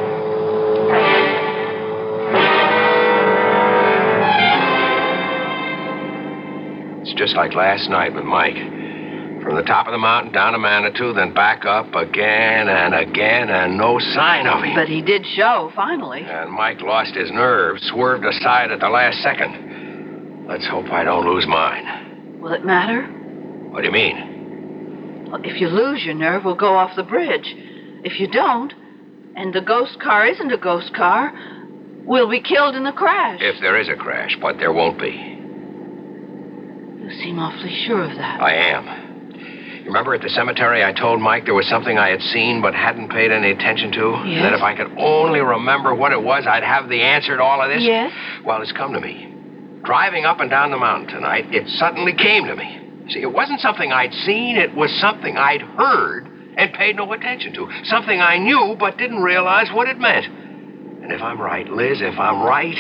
It's just like last night with Mike. From the top of the mountain down to Manitou, then back up again and again, and no sign of him. But he did show, finally. And Mike lost his nerve, swerved aside at the last second. Let's hope I don't lose mine. Will it matter? What do you mean? Well, if you lose your nerve, we'll go off the bridge. If you don't, and the ghost car isn't a ghost car, we'll be killed in the crash. If there is a crash, but there won't be. You seem awfully sure of that. I am. Remember at the cemetery I told Mike there was something I had seen but hadn't paid any attention to? Yes. That if I could only remember what it was, I'd have the answer to all of this? Yes. Well, it's come to me. Driving up and down the mountain tonight, it suddenly came to me. See, it wasn't something I'd seen. It was something I'd heard and paid no attention to. Something I knew but didn't realize what it meant. And if I'm right, Liz, if I'm right...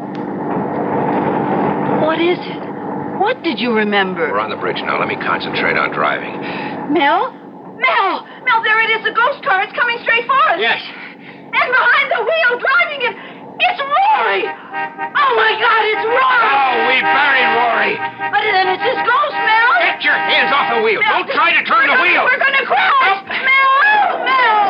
What is it? What did you remember? We're on the bridge now. Let me concentrate on driving. Mel? Mel! Mel, there it is, the ghost car. It's coming straight for us. Yes. And behind the wheel, driving it, it's Rory! Oh, my God, it's Rory! Oh, we buried Rory. But then it's his ghost, Mel! Get your hands off the wheel. Mel, Don't try to turn the gonna, wheel. We're going to crash! Mel! Mel!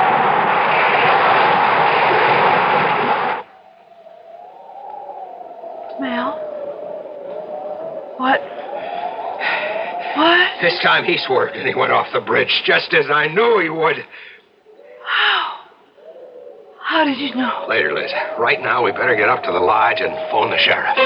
Mel? What? What? This time he swerved and he went off the bridge, just as I knew he would. How? How did you know? Later, Liz. Right now, we better get up to the lodge and phone the sheriff.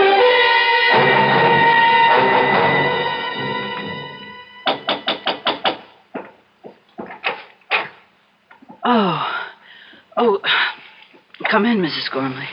Oh. Oh. Come in, Missus Gormley.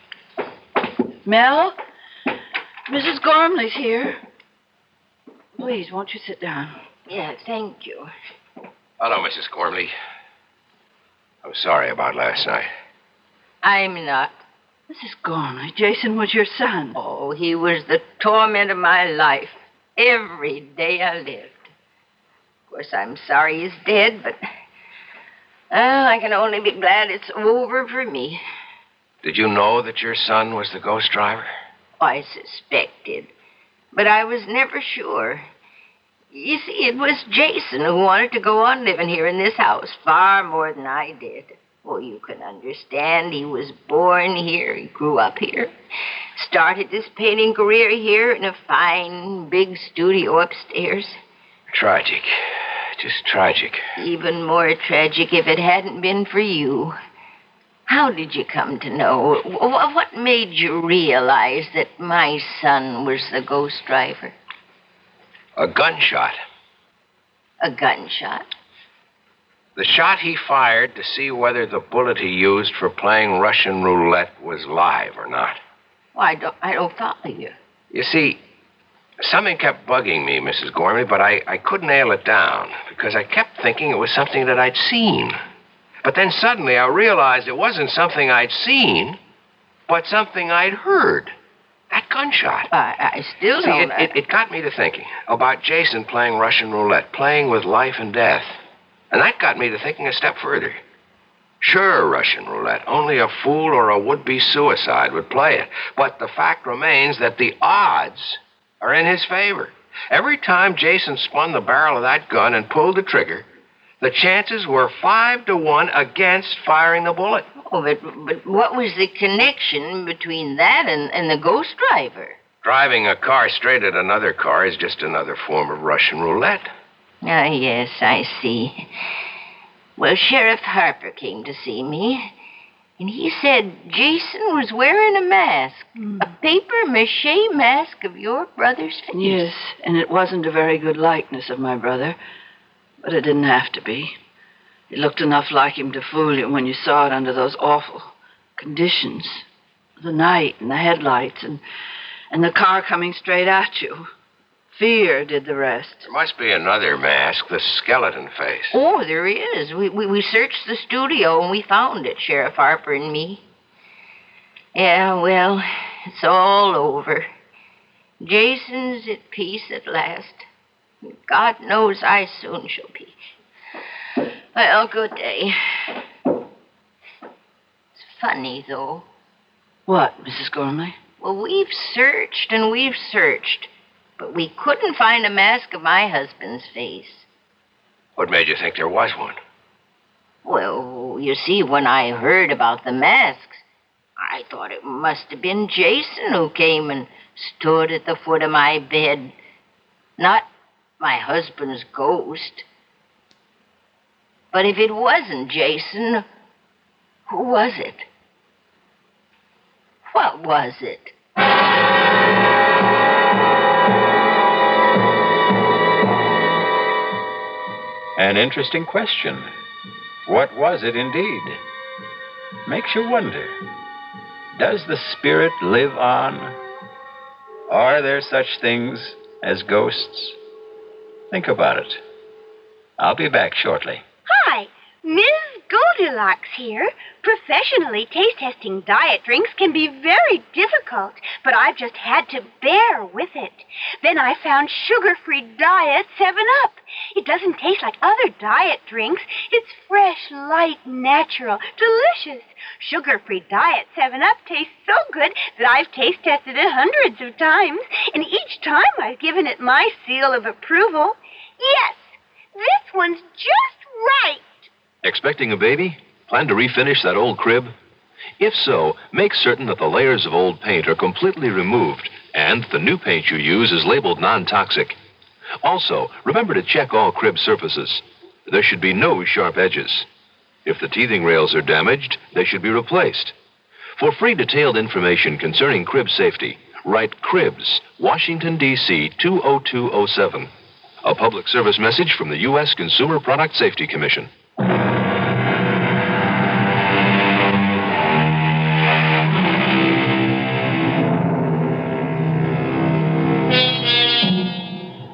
Mel? Missus Gormley's here. Please, won't you sit down? Yes, thank you. Hello, Missus Gormley. I'm sorry about last night. I'm not. Missus Gormley, Jason was your son. Oh, he was the torment of my life. Every day I lived. Of course, I'm sorry he's dead, but well, I can only be glad it's over for me. Did you know that your son was the ghost driver? I suspected, but I was never sure. You see, it was Jason who wanted to go on living here in this house far more than I did. Oh, you can understand. He was born here. He grew up here. Started his painting career here in a fine, big studio upstairs. Tragic. Just tragic. Even more tragic if it hadn't been for you. How did you come to know? What made you realize that my son was the ghost driver? A gunshot. A gunshot? The shot he fired to see whether the bullet he used for playing Russian roulette was live or not. Well, I don't, I don't follow you. You see, something kept bugging me, Missus Gormley, but I, I couldn't nail it down because I kept thinking it was something that I'd seen. But then suddenly I realized it wasn't something I'd seen, but something I'd heard. That gunshot. I, I still See, don't... it, it, it got me to thinking about Jason playing Russian roulette, playing with life and death. And that got me to thinking a step further. Sure, Russian roulette. Only a fool or a would-be suicide would play it. But the fact remains that the odds are in his favor. Every time Jason spun the barrel of that gun and pulled the trigger, the chances were five to one against firing the bullet. Oh, but, but what was the connection between that and, and the ghost driver? Driving a car straight at another car is just another form of Russian roulette. Ah, yes, I see. Well, Sheriff Harper came to see me, and he said Jason was wearing a mask, mm. a papier-mâché mask of your brother's face. Yes, and it wasn't a very good likeness of my brother, but it didn't have to be. It looked enough like him to fool you when you saw it under those awful conditions. The night and the headlights and, and the car coming straight at you. Fear did the rest. There must be another mask, the skeleton face. Oh, there is. We, we, we searched the studio and we found it, Sheriff Harper and me. Yeah, well, it's all over. Jason's at peace at last. God knows I soon shall be. Well, good day. It's funny, though. What, Missus Gormley? Well, we've searched and we've searched, but we couldn't find a mask of my husband's face. What made you think there was one? Well, you see, when I heard about the masks, I thought it must have been Jason who came and stood at the foot of my bed. Not my husband's ghost. But if it wasn't Jason, who was it? What was it? An interesting question. What was it indeed? Makes you wonder. Does the spirit live on? Are there such things as ghosts? Think about it. I'll be back shortly. Hi, Miz Goldilocks here. Professionally taste testing diet drinks can be very difficult, but I've just had to bear with it. Then I found sugar-free Diet seven up. It doesn't taste like other diet drinks. It's fresh, light, natural, delicious. Sugar-free Diet seven up tastes so good that I've taste tested it hundreds of times, and each time I've given it my seal of approval. Yes, this one's just right. Expecting a baby? Plan to refinish that old crib? If so, make certain that the layers of old paint are completely removed and the new paint you use is labeled non-toxic. Also, remember to check all crib surfaces. There should be no sharp edges. If the teething rails are damaged, they should be replaced. For free detailed information concerning crib safety, write Cribs, Washington, D C two oh two oh seven. A public service message from the U S Consumer Product Safety Commission.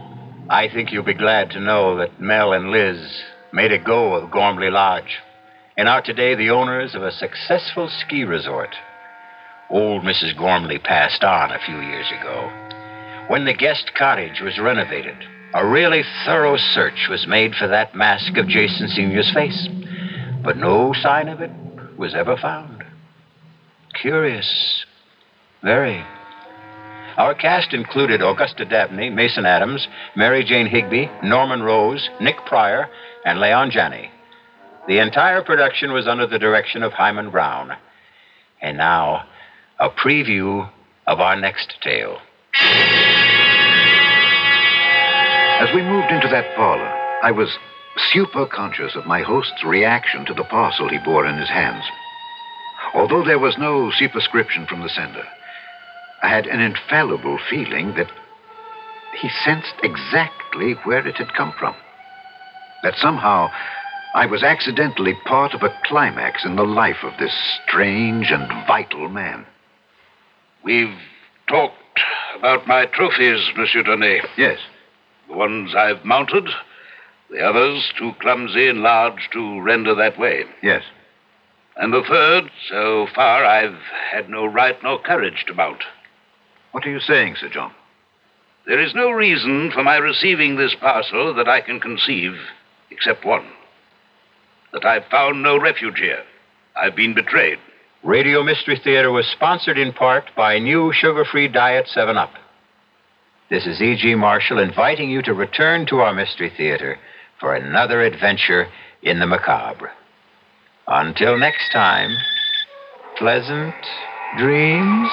I think you'll be glad to know that Mel and Liz made a go of Gormley Lodge. and are today the owners of a successful ski resort. Old Missus Gormley passed on a few years ago. When the guest cottage was renovated, a really thorough search was made for that mask of Jason Senior's face, but no sign of it was ever found. Curious. Very. Our cast included Augusta Dabney, Mason Adams, Mary Jane Higby, Norman Rose, Nick Pryor, and Leon Janney. The entire production was under the direction of Hyman Brown. And now, a preview of our next tale. As we moved into that parlor, I was super conscious of my host's reaction to the parcel he bore in his hands. Although there was no superscription from the sender, I had an infallible feeling that he sensed exactly where it had come from. That somehow I was accidentally part of a climax in the life of this strange and vital man. We've talked about my trophies, Monsieur Donnet. Yes. The ones I've mounted, the others too clumsy and large to render that way. Yes. And the third, so far I've had no right nor courage to mount. What are you saying, Sir John? There is no reason for my receiving this parcel that I can conceive, except one. That I've found no refuge here. I've been betrayed. Radio Mystery Theater was sponsored in part by new sugar-free diet seven up. This is E G. Marshall inviting you to return to our Mystery Theater for another adventure in the macabre. Until next time, pleasant dreams.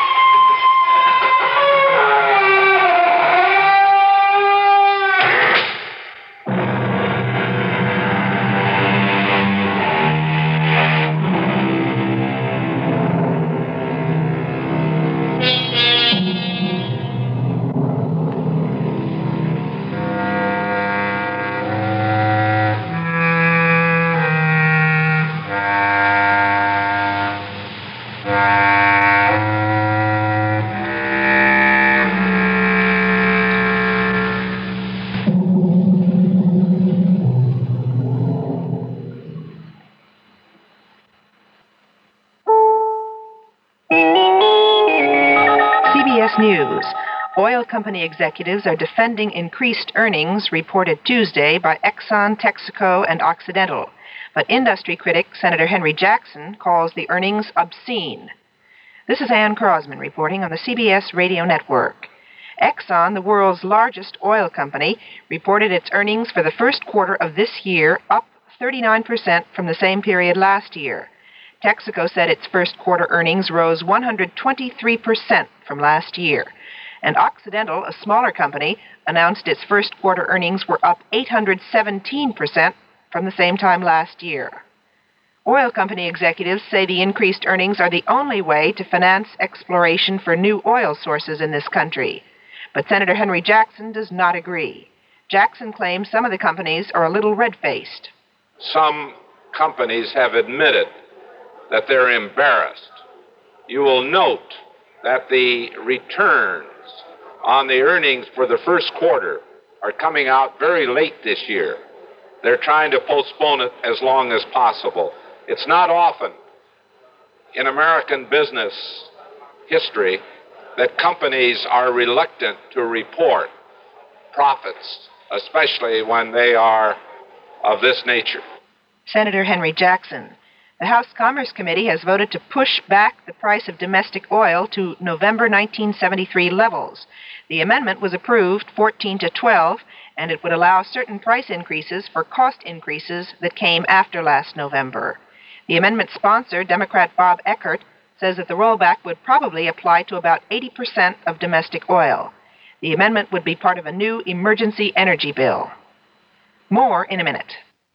News. Oil company executives are defending increased earnings reported Tuesday by Exxon, Texaco, and Occidental. But industry critic Senator Henry Jackson calls the earnings obscene. This is Ann Crosman reporting on the C B S Radio Network. Exxon, the world's largest oil company, reported its earnings for the first quarter of this year up thirty-nine percent from the same period last year. Texaco said its first quarter earnings rose one hundred twenty-three percent from last year. And Occidental, a smaller company, announced its first quarter earnings were up eight hundred seventeen percent from the same time last year. Oil company executives say the increased earnings are the only way to finance exploration for new oil sources in this country. But Senator Henry Jackson does not agree. Jackson claims some of the companies are a little red-faced. Some companies have admitted that they're embarrassed. You will note that the returns on the earnings for the first quarter are coming out very late this year. They're trying to postpone it as long as possible. It's not often in American business history that companies are reluctant to report profits, especially when they are of this nature. Senator Henry Jackson. The House Commerce Committee has voted to push back the price of domestic oil to November nineteen seventy-three levels. The amendment was approved fourteen to twelve, and it would allow certain price increases for cost increases that came after last November. The amendment sponsor, Democrat Bob Eckert, says that the rollback would probably apply to about eighty percent of domestic oil. The amendment would be part of a new emergency energy bill. More in a minute.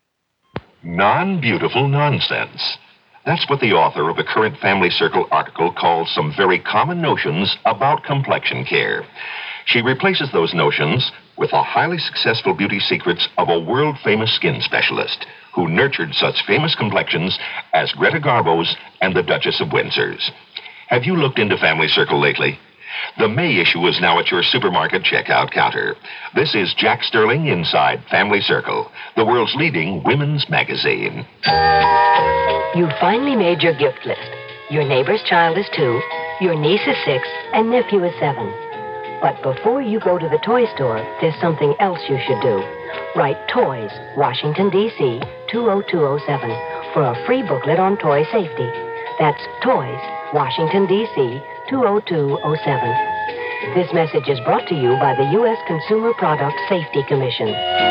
Non-beautiful nonsense. That's what the author of the current Family Circle article calls some very common notions about complexion care. She replaces those notions with the highly successful beauty secrets of a world-famous skin specialist who nurtured such famous complexions as Greta Garbo's and the Duchess of Windsor's. Have you looked into Family Circle lately? The May issue is now at your supermarket checkout counter. This is Jack Sterling inside Family Circle, the world's leading women's magazine. You've finally made your gift list. Your neighbor's child is two, your niece is six, and nephew is seven. But before you go to the toy store, there's something else you should do. Write Toys, Washington, D C two oh two oh seven for a free booklet on toy safety. That's Toys, Washington, D C two oh two oh seven. This message is brought to you by the U S Consumer Product Safety Commission.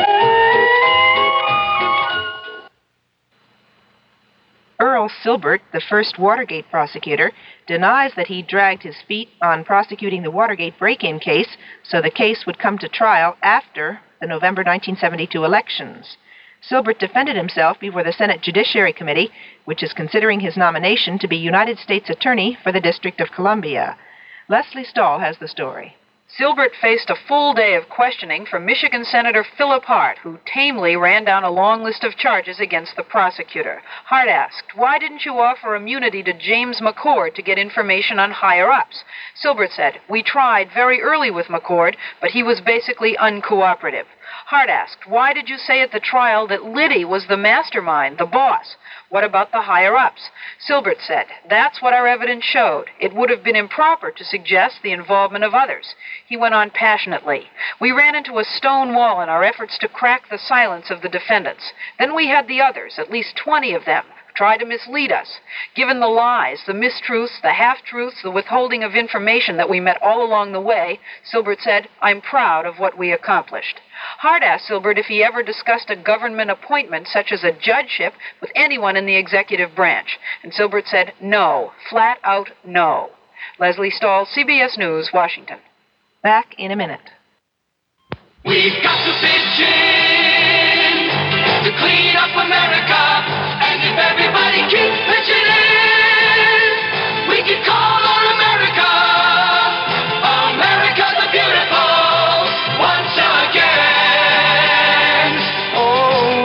Earl Silbert, the first Watergate prosecutor, denies that he dragged his feet on prosecuting the Watergate break-in case so the case would come to trial after the November nineteen seventy-two elections. Silbert defended himself before the Senate Judiciary Committee, which is considering his nomination to be United States Attorney for the District of Columbia. Leslie Stahl has the story. Silbert faced a full day of questioning from Michigan Senator Philip Hart, who tamely ran down a long list of charges against the prosecutor. Hart asked, "Why didn't you offer immunity to James McCord to get information on higher-ups?" Silbert said, "We tried very early with McCord, but he was basically uncooperative." Hart asked, "Why did you say at the trial that Liddy was the mastermind, the boss? What about the higher-ups?" Silbert said, "That's what our evidence showed. It would have been improper to suggest the involvement of others." He went on passionately, "We ran into a stone wall in our efforts to crack the silence of the defendants. Then we had the others, at least twenty of them, try to mislead us. Given the lies, the mistruths, the half-truths, the withholding of information that we met all along the way," Silbert said, "I'm proud of what we accomplished." Hart asked Silbert if he ever discussed a government appointment, such as a judgeship, with anyone in the executive branch. And Silbert said, "No, flat out no." Leslie Stahl, C B S News, Washington. Back in a minute. We've got to pitch in to clean up America, and if everybody keeps pitching in, we can call on America. America the beautiful, once again. Oh,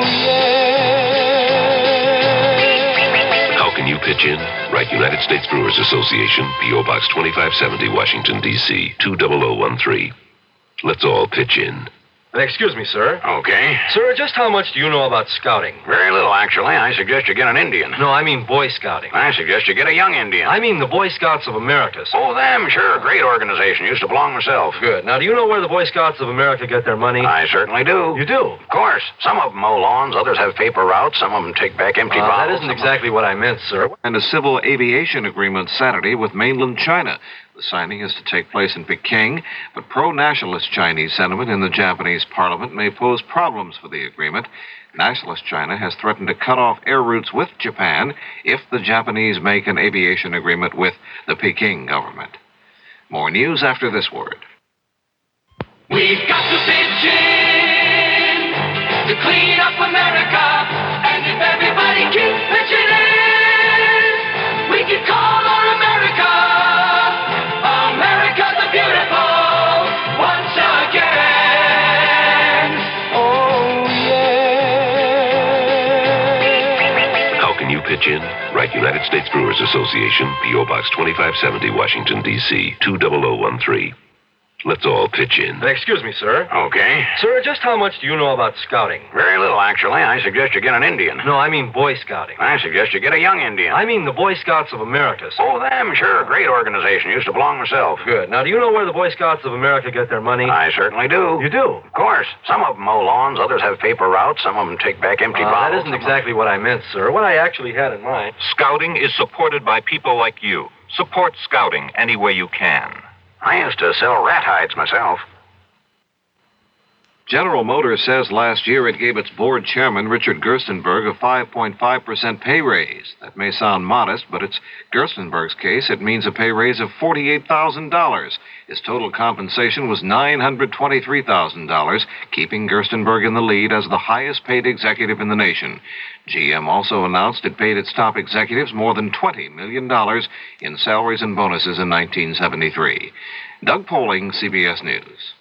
yeah. How can you pitch in? Write United States Brewers Association, P O Box twenty-five seventy, Washington, D C two zero zero one three. Let's all pitch in. Excuse me, sir. Okay. Sir, just how much do you know about scouting? Very little, actually. I suggest you get an Indian. No, I mean Boy Scouting. I suggest you get a young Indian. I mean the Boy Scouts of America, sir. Oh, them, sure. Great organization. Used to belong myself. Good. Now, do you know where the Boy Scouts of America get their money? I certainly do. You do? Of course. Some of them mow lawns, others have paper routes, some of them take back empty uh, bottles. That isn't exactly what I meant, sir. And a civil aviation agreement Saturday with mainland China. The signing is to take place in Peking, but pro-nationalist Chinese sentiment in the Japanese parliament may pose problems for the agreement. Nationalist China has threatened to cut off air routes with Japan if the Japanese make an aviation agreement with the Peking government. More news after this word. We've got to pitch in to clean up America, and if everybody keeps pitching in, we can call on America. America the beautiful, once again. Oh, yeah. How can you pitch in? Write United States Brewers Association, P O Box twenty-five seventy, Washington, D C two zero zero one three. Let's all pitch in. Excuse me, sir. Okay. Sir, just how much do you know about scouting? Very little, actually. I suggest you get an Indian. No, I mean Boy Scouting. I suggest you get a young Indian. I mean the Boy Scouts of America, sir. Oh, them, sure. Great organization. Used to belong myself. Good. Now, do you know where the Boy Scouts of America get their money? I certainly do. You do? Of course. Some of them mow lawns, others have paper routes, some of them take back empty uh, bottles. That isn't exactly what I meant, sir. What I actually had in mind. Scouting is supported by people like you. Support Scouting any way you can. I used to sell rat hides myself. General Motors says last year it gave its board chairman, Richard Gerstenberg, a five point five percent pay raise. That may sound modest, but it's Gerstenberg's case. It means a pay raise of forty-eight thousand dollars. His total compensation was nine hundred twenty-three thousand dollars, keeping Gerstenberg in the lead as the highest paid executive in the nation. G M also announced it paid its top executives more than twenty million dollars in salaries and bonuses in nineteen seventy-three. Doug Poling, C B S News.